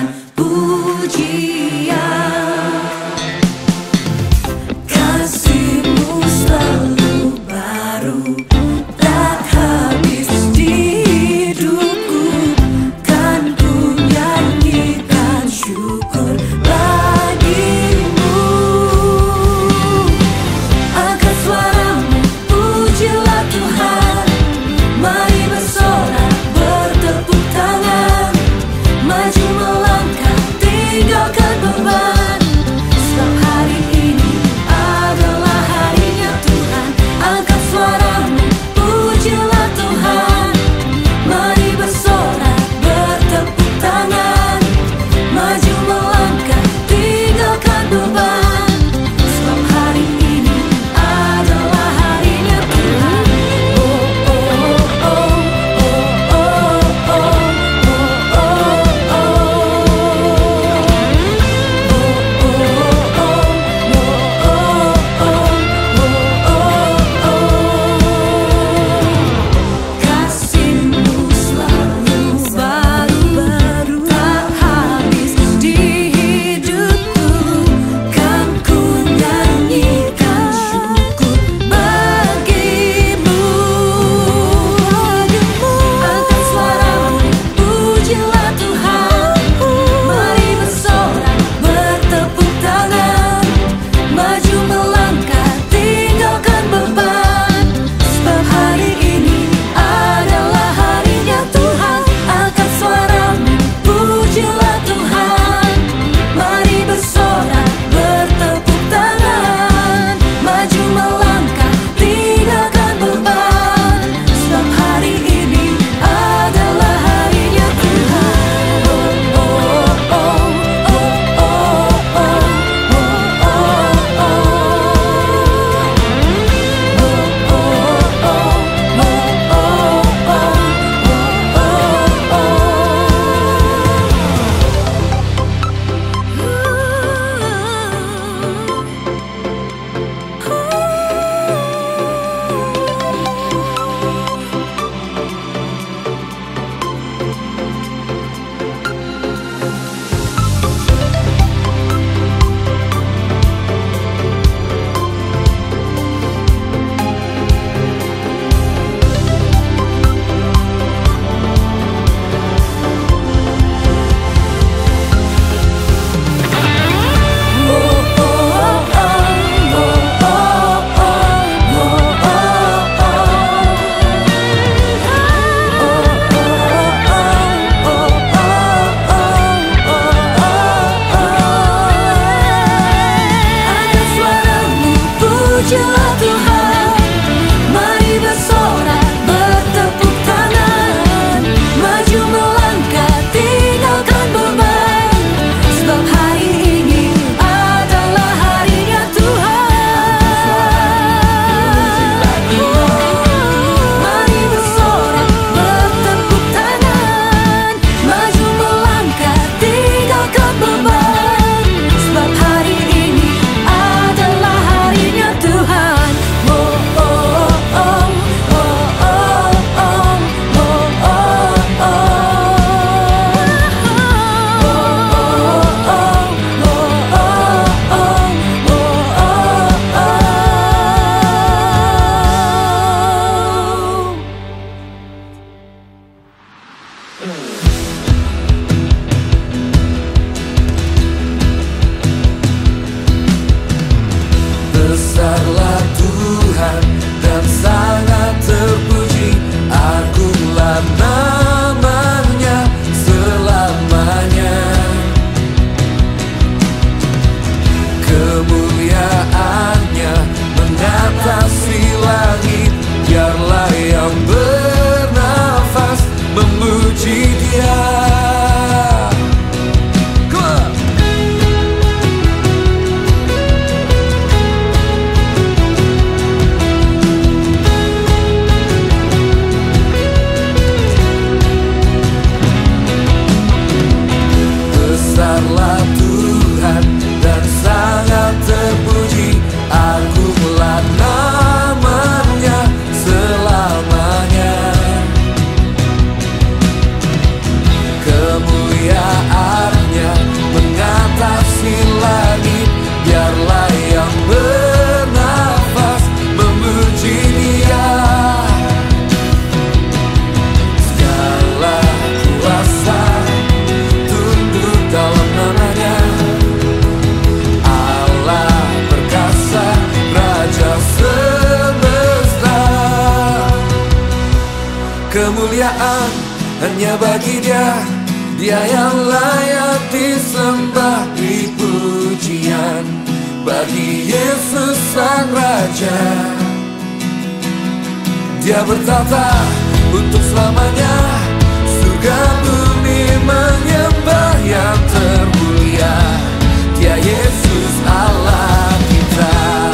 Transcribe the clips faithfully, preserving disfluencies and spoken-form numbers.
dan pujian. Kasih-Mu selalu baru, tak habis di hidupku. Kan ku nyanyikan syukur bagimu. Angkat suaramu, pujilah Tuhan. Mari bersorak, bertepuk tangan. Maju melangkah, tinggalkan beban. Sebab hari ini adalah harinya Tuhan. Angkat suaramu, pujilah Tuhan. Mari bersorak, bertepuk tangan. Maju melangkah, tinggalkan beban. Sebab hari ini adalah harinya Tuhan. Oh, oh, oh, oh, oh, oh, oh, oh, oh, Kasih-Mu selalu baru, tak habis di hidupku. Kan ku nyanyikan syukur bagimu. Angkat suaramu, pujilah Tuhan. Mari bersorak, bertepuk tangan. Maju melangkah, tinggalkan beban. Sebab hari ini adalah harinya Tuhan. Angkat suaramu, pujilah Tuhan. Mari bersorak, bertepuk tangan. Maju melangkah, tinggalkan beban. Sebab hari ini adalah harinya Tuhan. Oh, oh, oh, oh, oh, oh, oh, oh, Angkat suaramu, pujilah Tuhan. Mari bersorak, bertepuk tangan. Maju melangkah, tinggalkan beban. Sebab hari ini adalah harinya Tuhan. Mari bersorak, bertepuk tangan. Maju melangkah, tinggalkan beban. Sebab hari ini adalah harinya Tuhan. Oh, oh, oh, oh, oh, oh, oh, oh, oh, oh. Besarlah Tuhan dan sangat terpuji. Agunglah namanya selamanya. Kemuliaannya mengatasi langit. Biarlah yang bernafas memuji Dia. Come on. Besarlah Tuhan dan sangat terpuji. Agunglah namanya selamanya. Kemuliaannya Kemuliaan hanya bagi Dia, Dia yang layak disembah, dipujian bagi Yesus Sang Raja. Dia bertata untuk selamanya, surga bumi menyembah yang termulia, Dia Yesus Allah kita.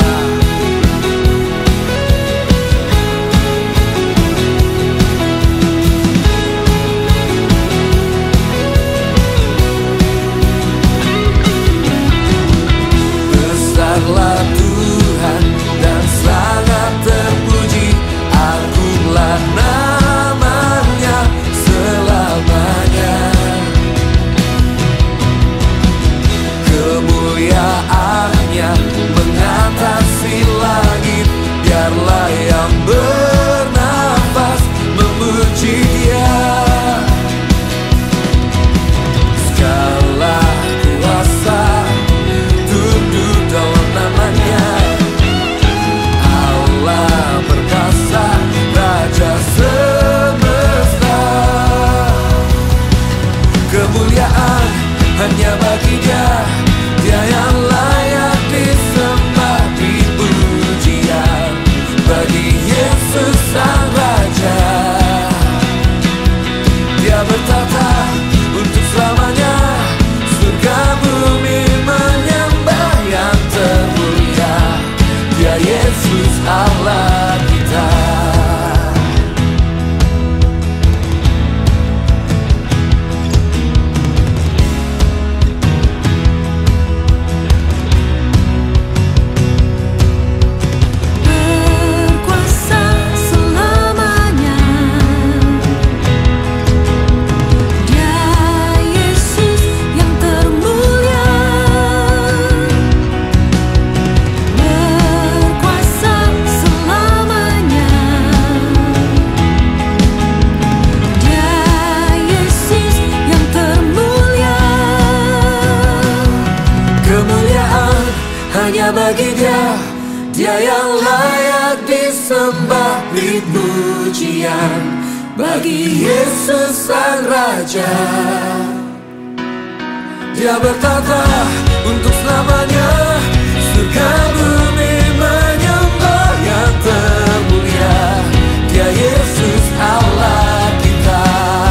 Besarlah Tuhan dan sangat terpuji, agunglah namanya selamanya. Kemuliaannya mengatasi langit, biarlah yang bernafas memuji Dia. Segala kuasa tunduk dalam namanya, Allah perkasa, Raja semesta. Kemuliaan hanya bagi Dia, Dia yang layak disembah, dipujian bagi Yesus Sang Raja. Dia bertata untuk selamanya, surga bumi menyembah yang termulia, Dia Yesus Allah kita. Berkuasa selamanya, Dia Yesus yang termulia. Berkuasa selamanya, Dia Yesus yang termulia. Kemuliaan hanya bagi Dia, Dia yang layak disembah, dipujian bagi Yesus Sang Raja. Dia bertata untuk selamanya, surga bumi menyembah yang termulia, Dia Yesus Allah kita.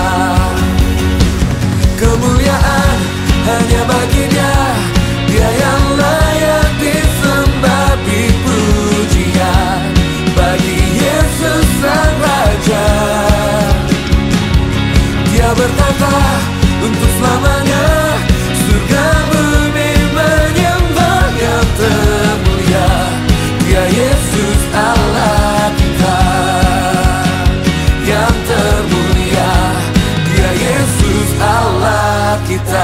Kemuliaan hanya bagi Dia, Dia yang layak disembah, dipujian bagi Yesus Sang Raja. Dia bertata untuk selamanya, surga bumi menyembah yang termulia, Dia Yesus Allah kita. Yang termulia, Dia Yesus Allah kita.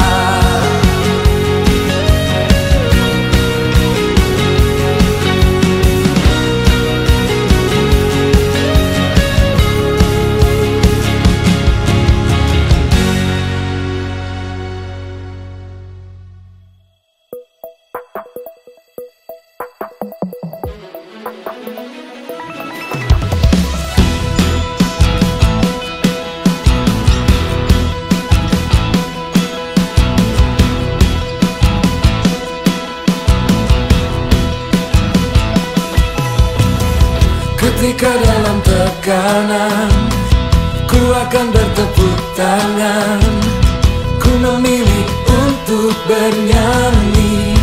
Ketika dalam tekanan, ku akan bertepuk tangan, ku memilih untuk bernyanyi.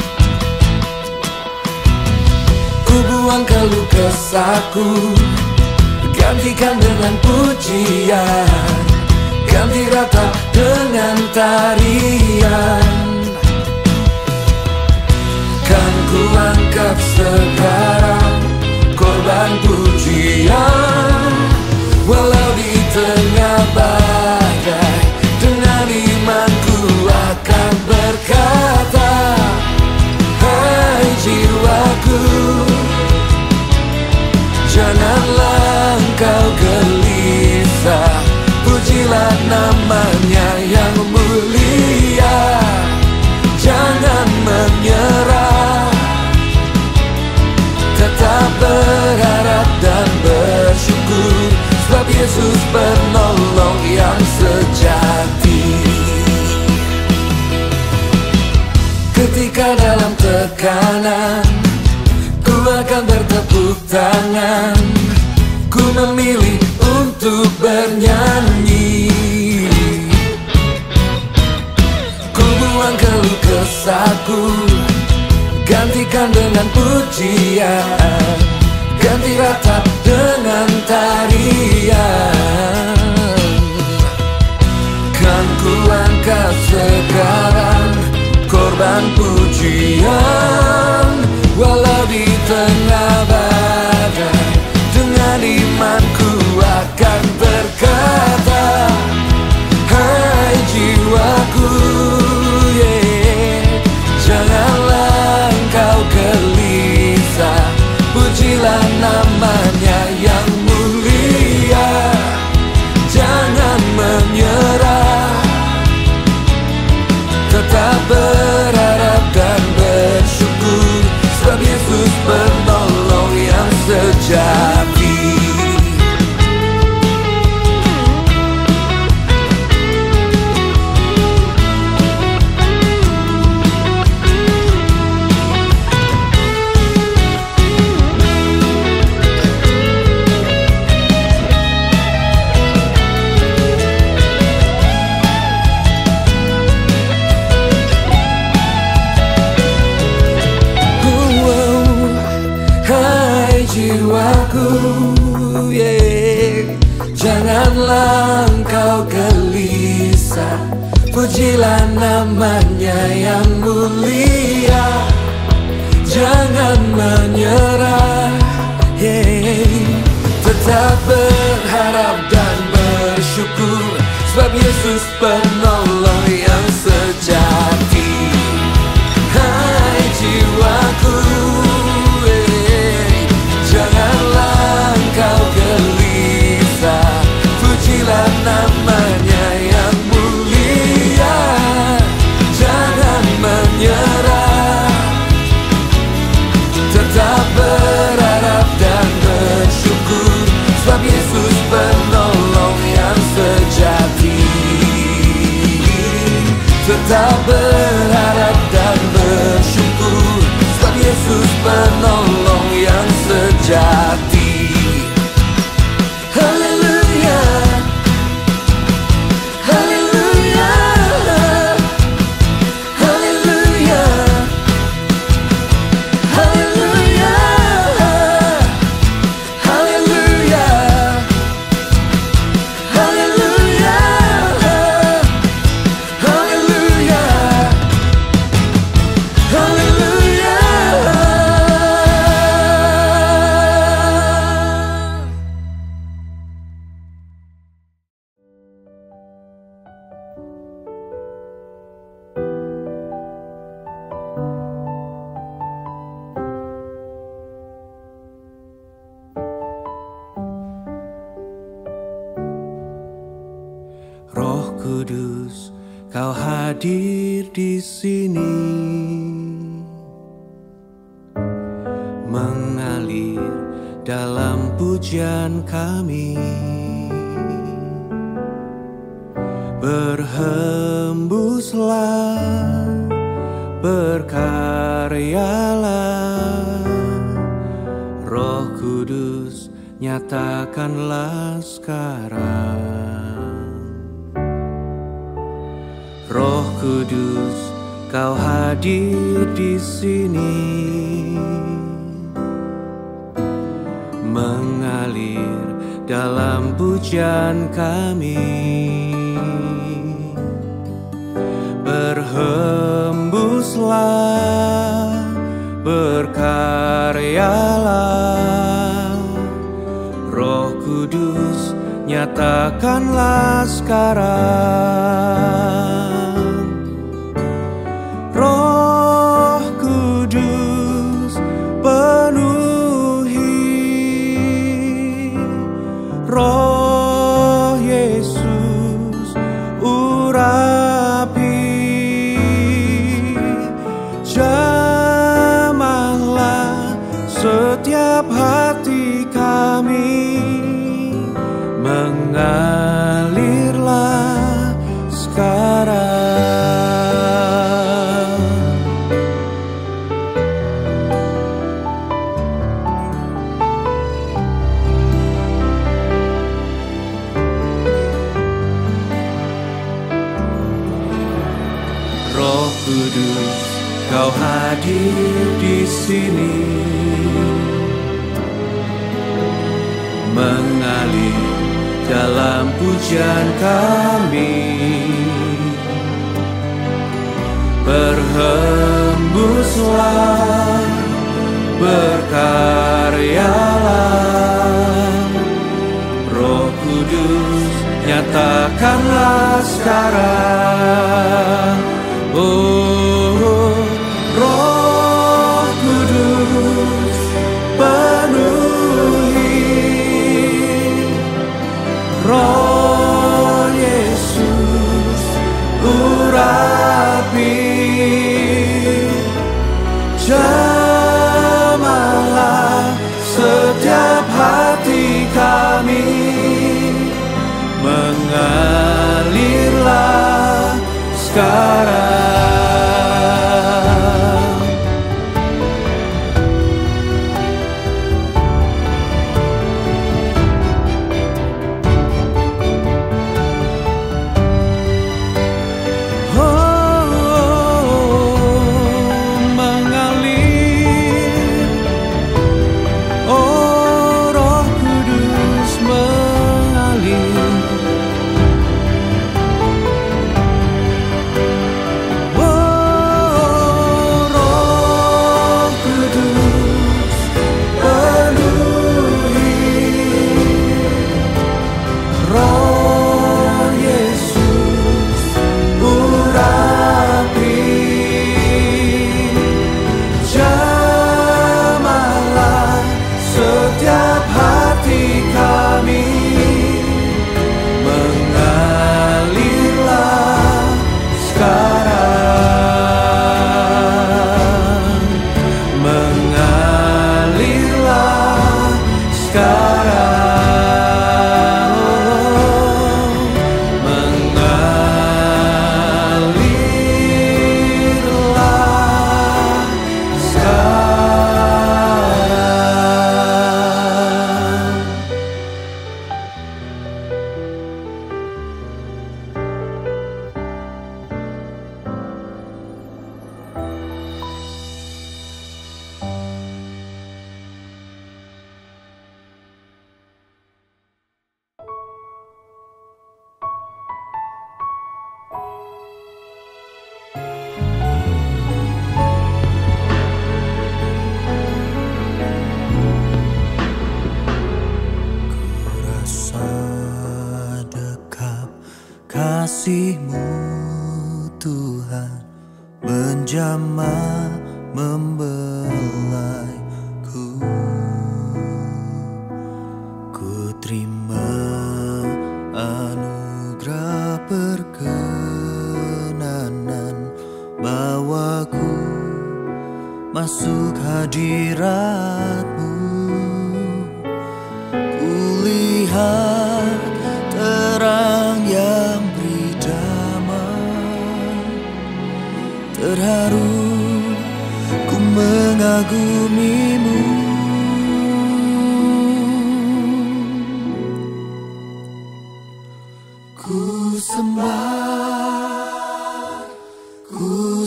Ku buang keluh kesahku, gantikan dengan pujian, ganti rata dengan tarian. Kan ku angkat sekarang korban pujian, walau di tengah badai, dengan imanku akan berkata, hai jiwaku, janganlah engkau gelisah, pujilah namanya yang mulia. Yesus penolong yang sejati. Ketika dalam tekanan ku akan bertepuk tangan, ku memilih untuk bernyanyi. Ku buang keluh kesahku, gantikan dengan pujian, ganti ratap dengan tarian. Kan ku angkat sekarang korban pujian, walau di tengah badai, dengan imanku akan berkata, hai jiwaku, yeah, janganlah engkau gelisah, pujilah namanya yang mulia, jangan menyerah, tetap berharap dan bersyukur, sebab Yesus penolong yang sejati. Jiwaku, yeah, janganlah engkau gelisah, pujilah namanya yang mulia, jangan menyerah, yeah, tetap berharap dan bersyukur, sebab Yesus penolong yang sejati. Hai jiwaku, janganlah engkau gelisah, pujilah namanya yang mulia, jangan menyerah, tetap berharap dan bersyukur, sebab Yesus penolong yang sejati. Tetap berharap dan bersyukur, sebab Yesus penolong yang sejati. Haleluya, haleluya, haleluya, haleluya, haleluya, haleluya, haleluya, haleluya. Roh Kudus, Kau hadir di sini, mengalir dalam pujian kami, berhembuslah, berkaryalah, Roh Kudus, nyatakanlah sekarang. Roh Kudus, Kau hadir di sini, mengalir dalam pujian kami, berhembuslah, berkaryalah, Roh Kudus, nyatakanlah sekarang. Roh Kudus, penuhi, Roh Yesus, urapi, jamahlah setiap hati kami, Roh Kudus, Kau hadir di sini, mengalir dalam pujian kami. Berhembuslah, berkaryalah, Roh Kudus, nyatakanlah sekarang. Oh, Roh Kudus, penuhi, Roh Yesus, urapi, jamahlah setiap hati kami, mengalirlah sekarang. Kasih-Mu Tuhan menjamah membelaiku. Ku terima anugerah perkenanan, bawaku masuk hadirat-Mu. Kulihat terang yang terharu, ku mengagumi-Mu. Ku sembah, ku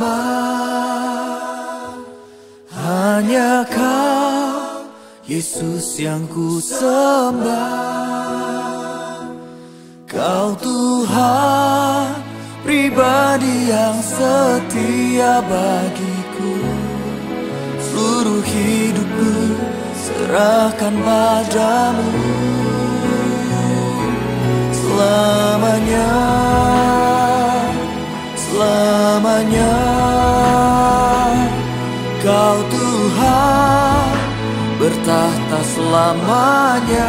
sembah, hanya Kau, Yesus, yang ku sembah. Kau Tuhan pribadi yang setia bagiku, seluruh hidupku serahkan padamu. Selamanya, selamanya, Kau Tuhan bertahta selamanya.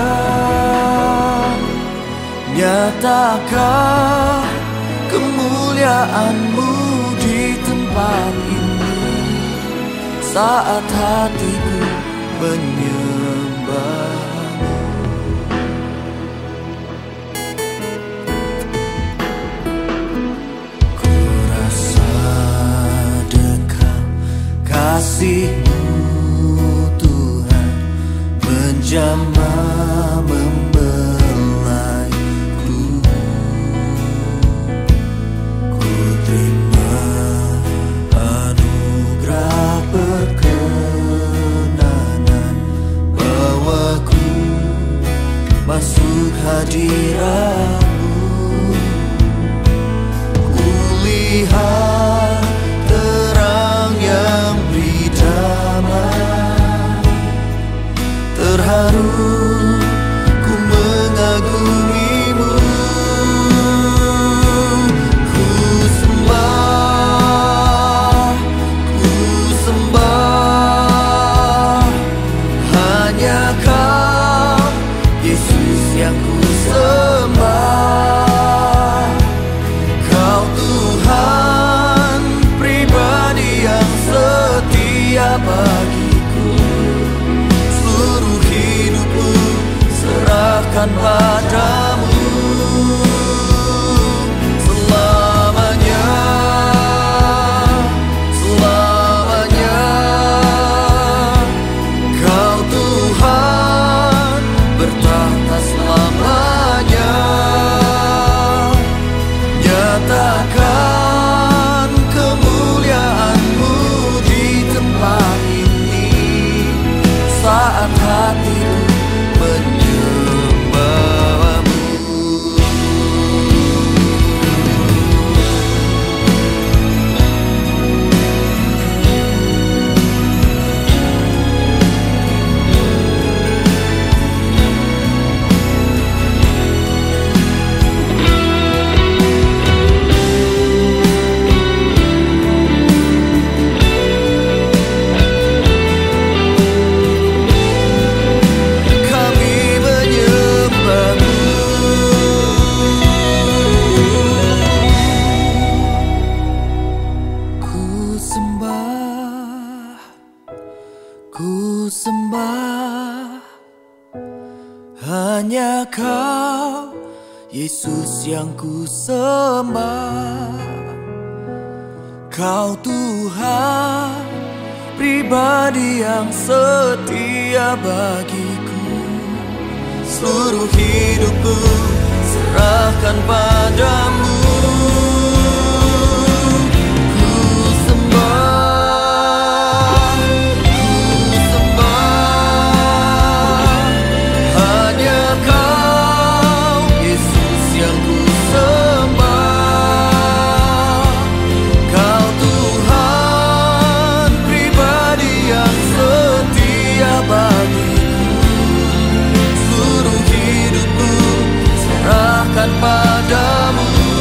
Nyatakan kemuliaan-Mu di tempat ini, saat hatiku menyembah-Mu. Ku rasa dekat kasih-Mu Tuhan menjamah membelaiku. Ku terima ku sembah, hanya Kau Yesus yang ku sembah. Kau Tuhan pribadi yang setia bagiku. Seluruh hidupku serahkan padamu. Ku sembah, ku sembah, hanya Kau Yesus yang ku sembah. Kau Tuhan pribadi yang setia bagiku. Seluruh hidupku serahkan padamu.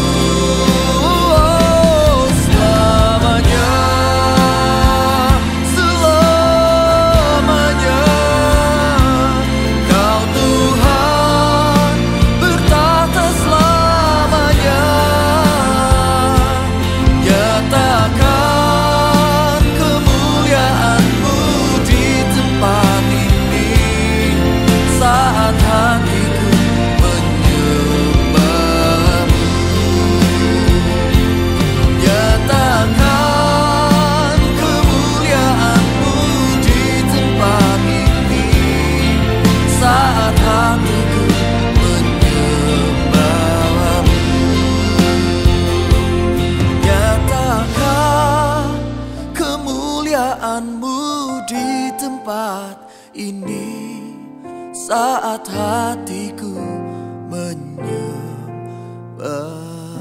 Oh, selamanya, selamanya Kau Tuhan bertata selamanya. Nyatakan kemuliaan-Mu di tempat ini saat hatiku menyembah-Mu. Nyatakan kemuliaan-Mu di tempat ini saat hatiku menyembah-Mu. Nyatakan kemuliaan-Mu di tempat ini saat hatiku menyembah.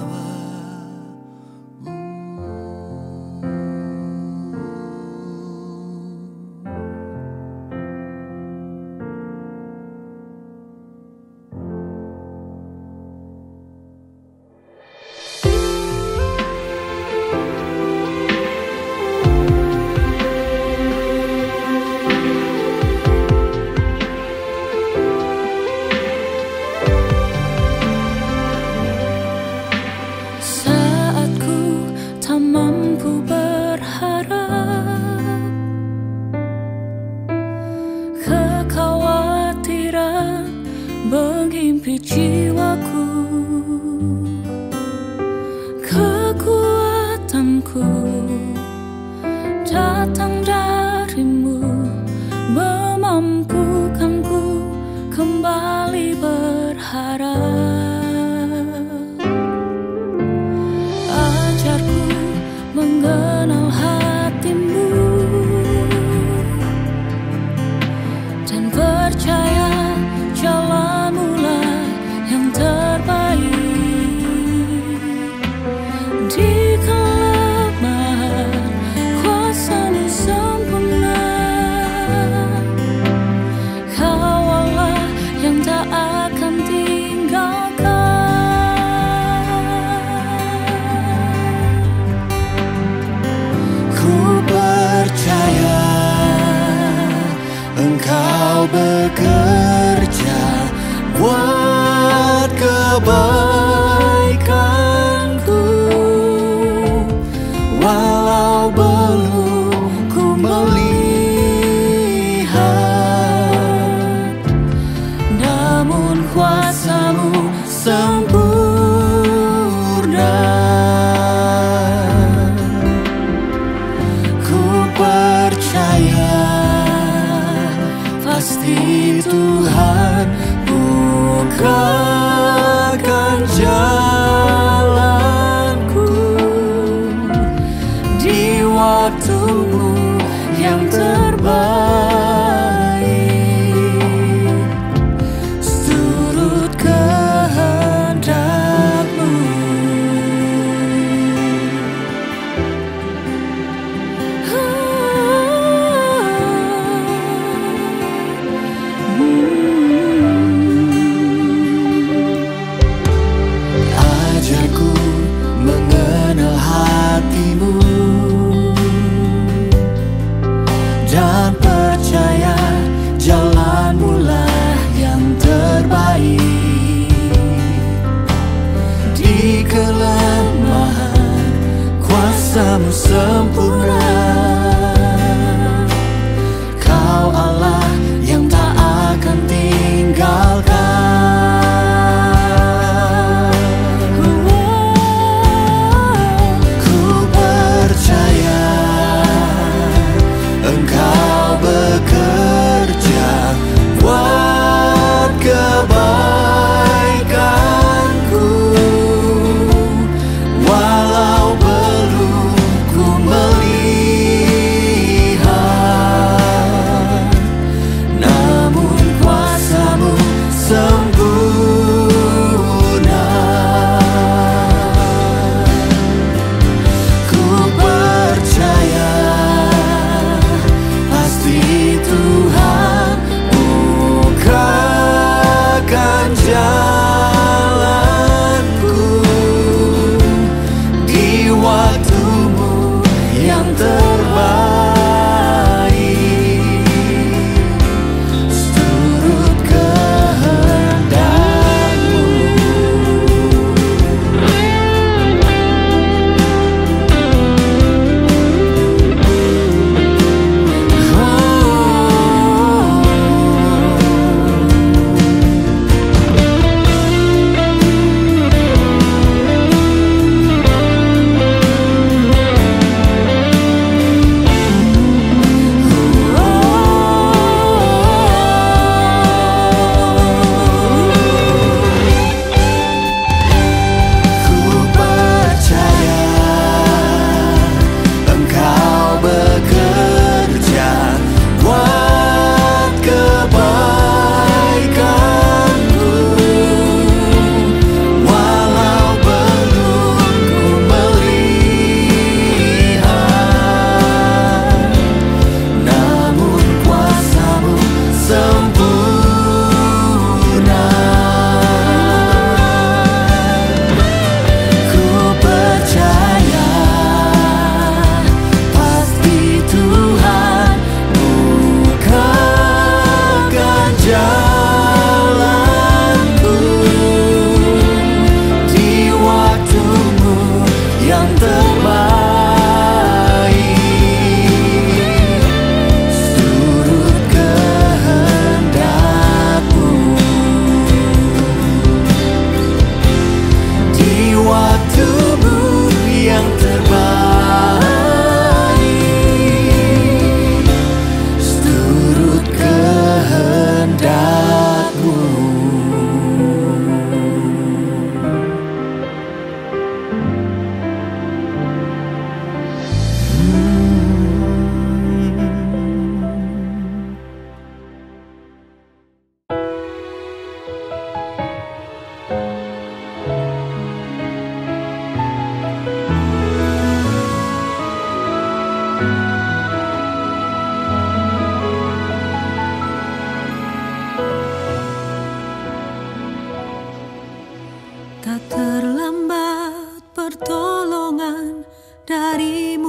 Saat ku tak mampu berharap, kekhawatiran menghimpit jiwaku. Kekuatanku datang dari-Mu, memampukanku kembali berharap. Ajarku mengenal hati-Mu dan percaya jalan-Mu lah yang terbaik. Di kelemahan kuasa-Mu sempurna. Kau Allah yang tak akan tinggalkan. Ku percaya Engkau bekerja buat kebaikanku, walau belum ku melihat, namun kuasa-Mu sempurna. Ku percaya pasti Tuhan bukakan jalanku di waktu-Mu yang terbaik, seturut kehendak-Mu. Ajarku mengenal hati-Mu dan percaya jalan-Mu lah yang terbaik. Di kelemahan kuasa-Mu sempurna. Kau Allah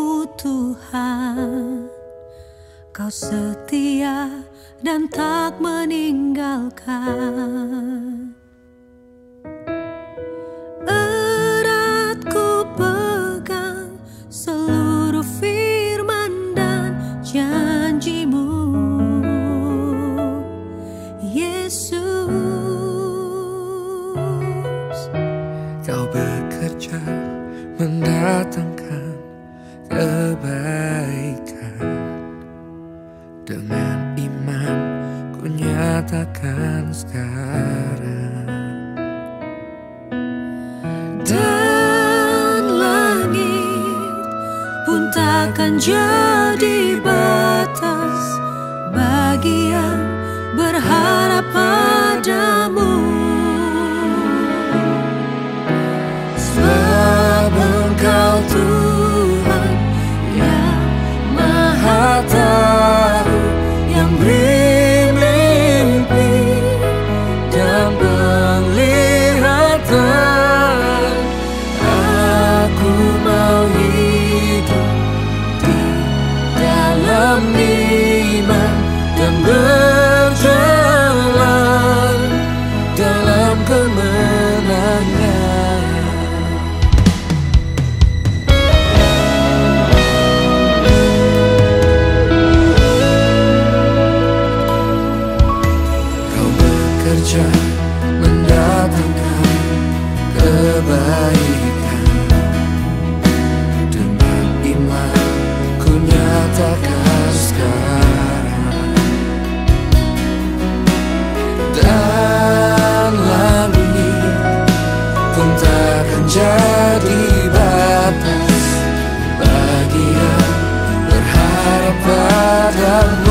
dirimu Tuhan, Kau setia dan tak meninggalkan. Erat ku pegang seluruh firman dan janjimu, Yesus. Kau bekerja mendatangkan kebaikan. Dengan iman ku nyatakan sekarang. Dan langit pun takkan jadi batas bagi yang berharap padamu. Sebab Engkau Tuhan yang Maha Tahu, yang beri mimpi dan penglihatan. Aku mau hidup di dalam iman dan berjalan dalam kemenangan. Mendatangkan kebaikan. Dengan iman ku nyatakan sekarang. Dan langit pun takkan jadi batas bagi yang berharap padamu.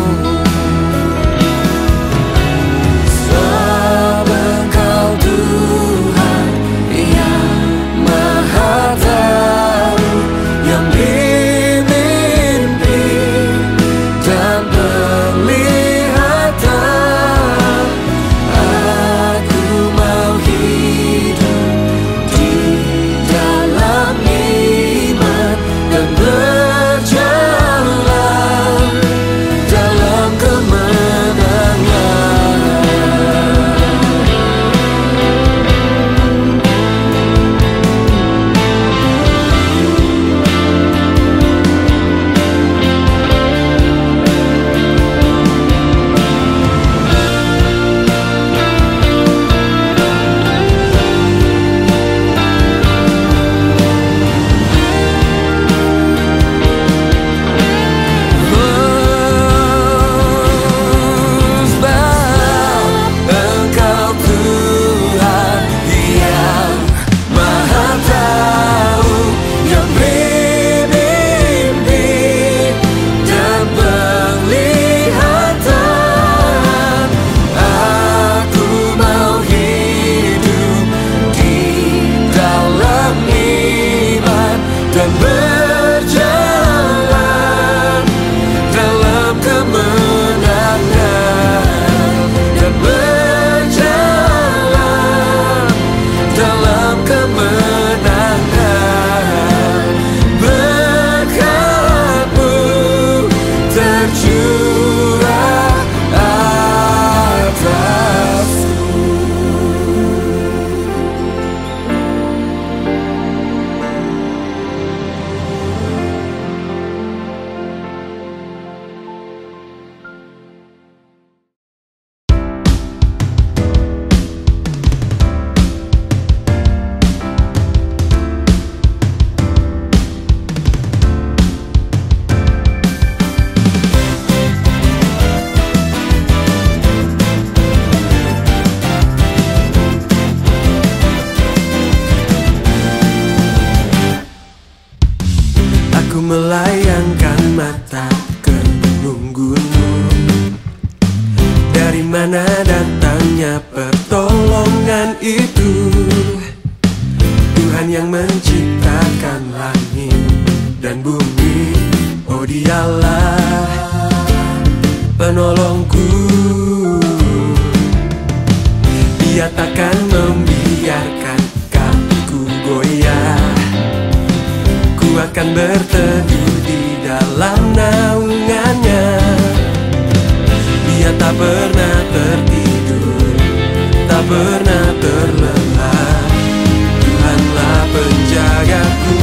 Melayangkan mata ke gunung-gunung. Dari mana datangnya pertolongan itu? Tuhan yang menciptakan langit dan bumi. Oh, Dialah penolongku. Dia takkan membiarkan kakiku goyah. Ku akan berteduh di dalam naungannya. Dia tak pernah tertidur, tak pernah terlelap. Tuhanlah penjagaku.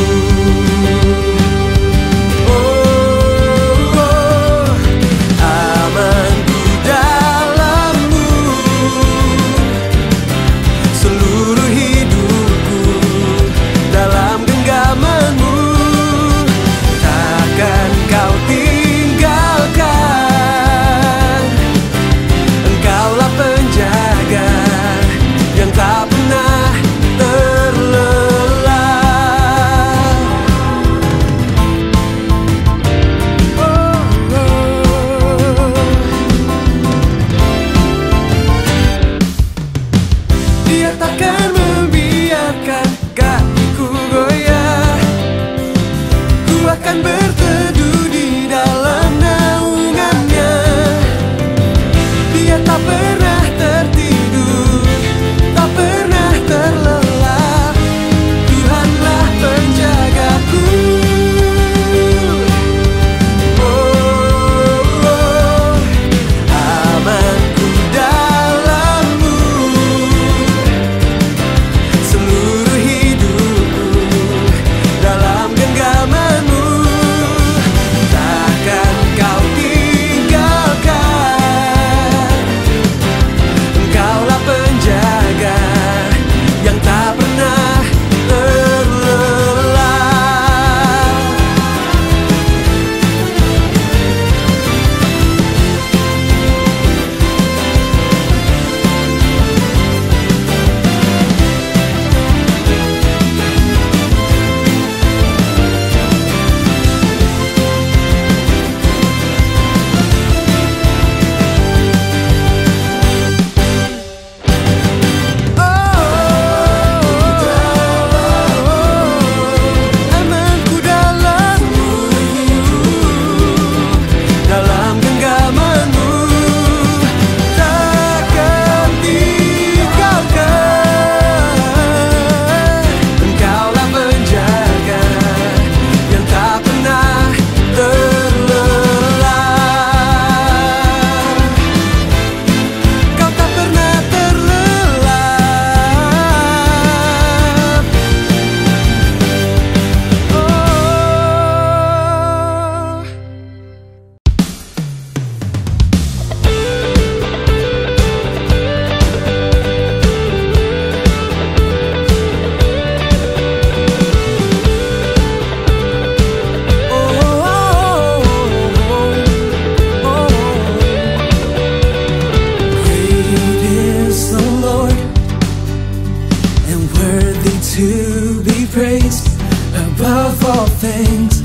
To be praised above all things,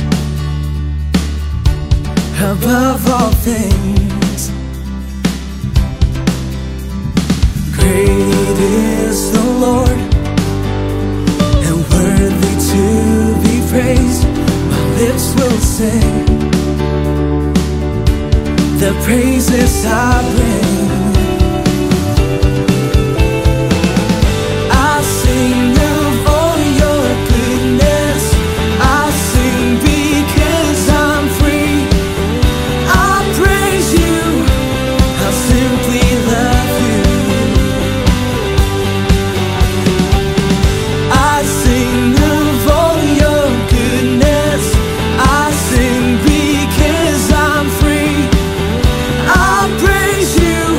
above all things. Great is the Lord and worthy to be praised. My lips will sing the praises I bring. I sing you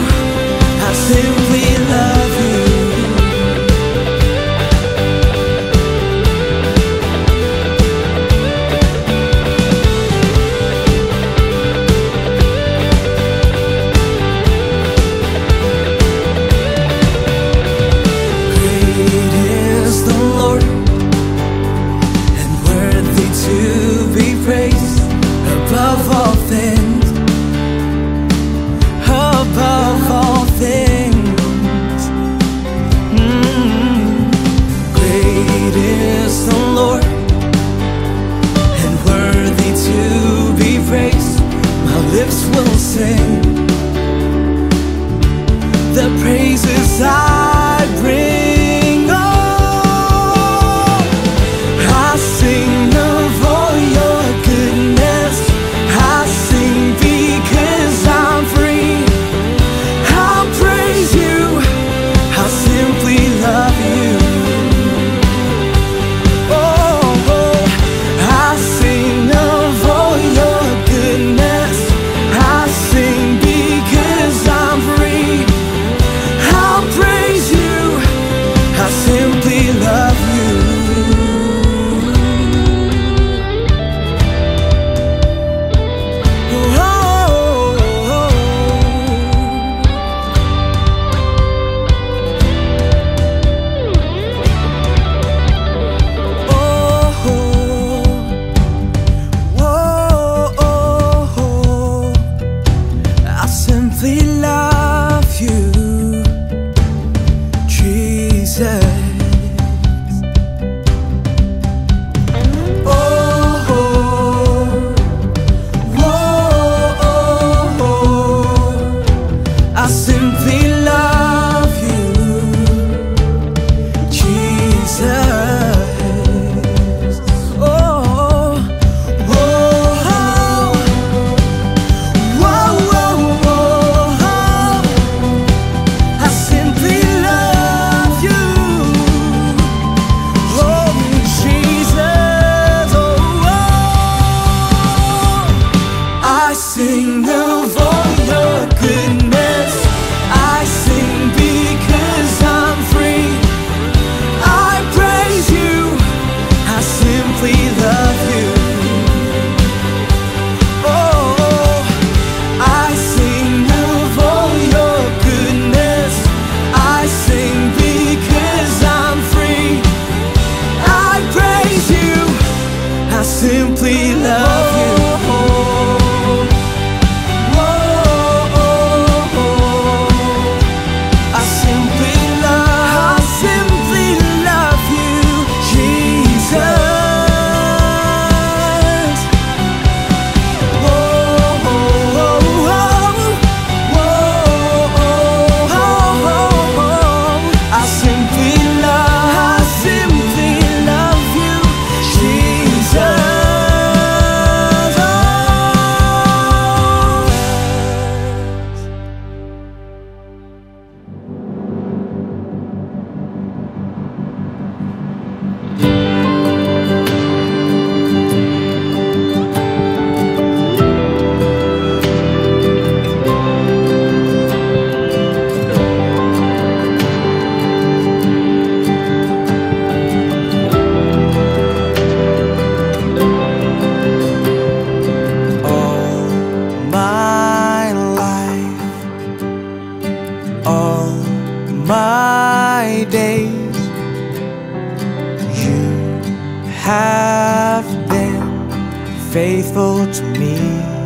faithful to me.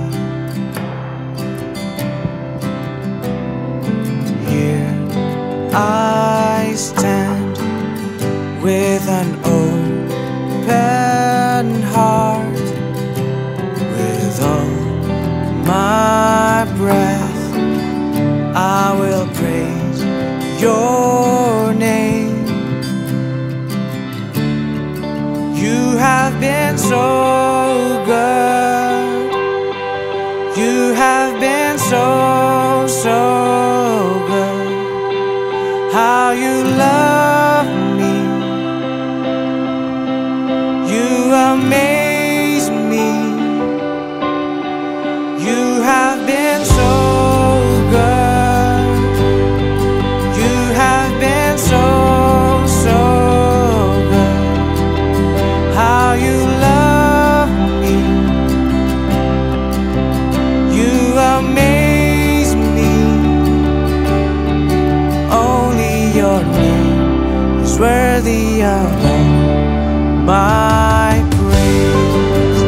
Here I stand with an open heart, with all my breath I will praise your name. You have been so good. You have been so, so good. How you love me. You amaze me. You have been so good. You have been so, so good. How you love me. You amaze me. Only your name is worthy of all my praise.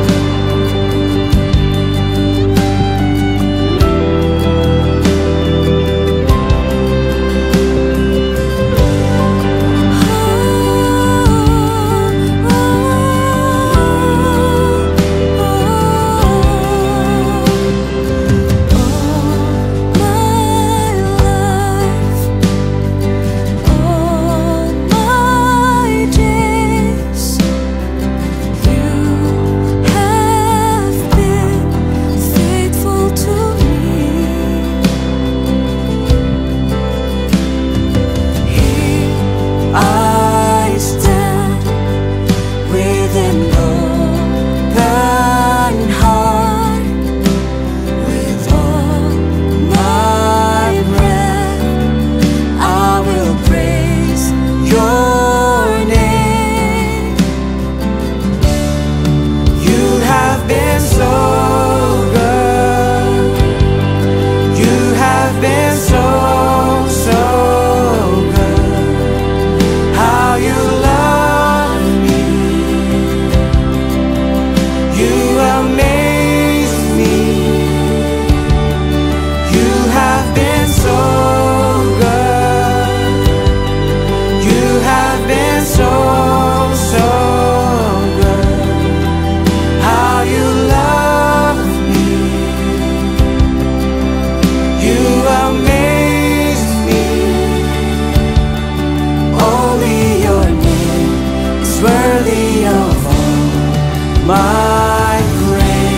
Worthy of all my praise.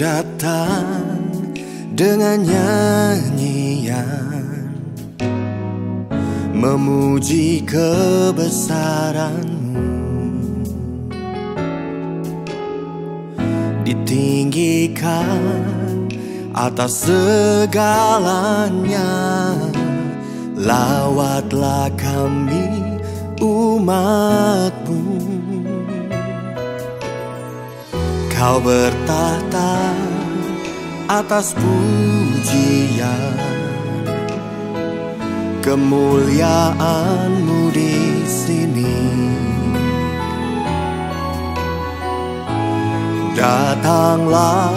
datang dengan nyanyian, memuji kebesaran-Mu, ditinggikan atas segalanya. Lawatlah kami umat-Mu. Kau bertahta atas pujian, kemuliaan-Mu di sini. Datanglah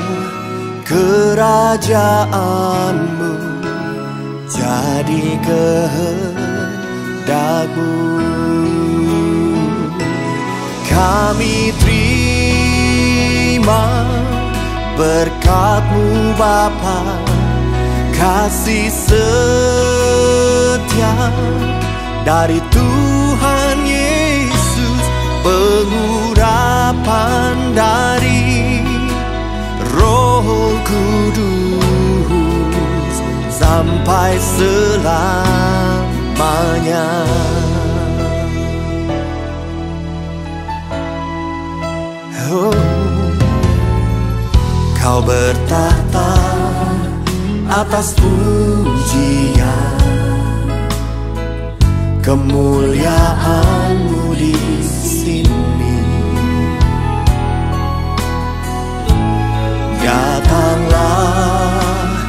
kerajaan-Mu, jadi kehendak-Mu. Kami terima berkat-Mu Bapa, kasih setia dari Tuhan Yesus, pengurapan dari Roh Kudus sampai selamanya. Oh, Kau bertahta atas pujian, kemuliaan-Mu di sini. Datanglah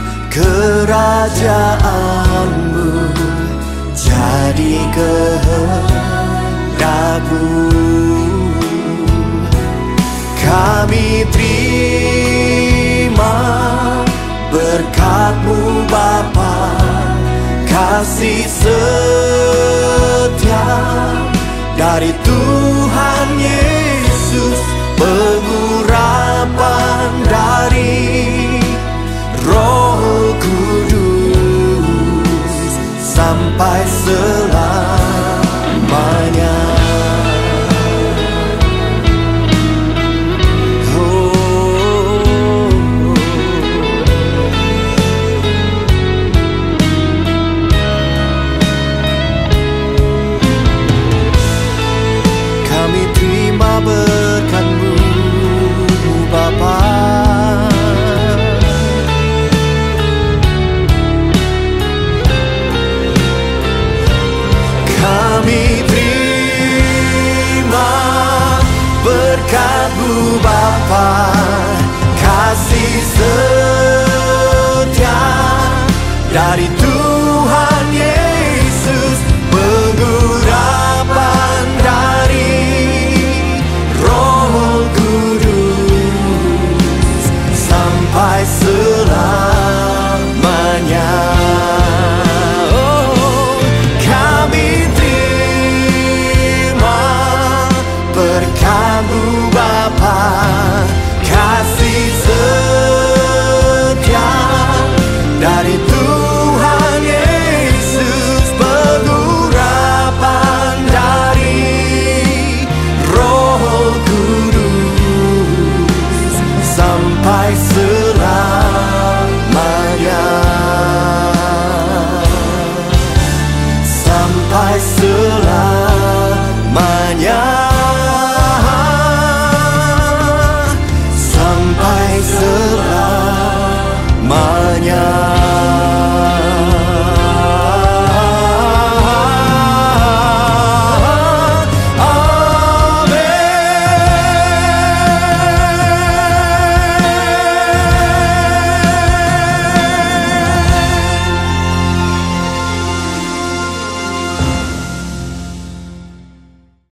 kerajaan-Mu, jadi kehendak-Mu. Kami terima berkat-Mu Bapa, kasih setia dari Tuhan Yesus, pengurapan dari Roh Kudus sampai selamanya. Berkat-Mu Bapa, kami terima berkat-Mu Bapa, kasih setia dari Tuhan Yesus, pengurapan dari sampai selamanya. Oh, kami terima berkat-Mu Bapa, kasih setia dari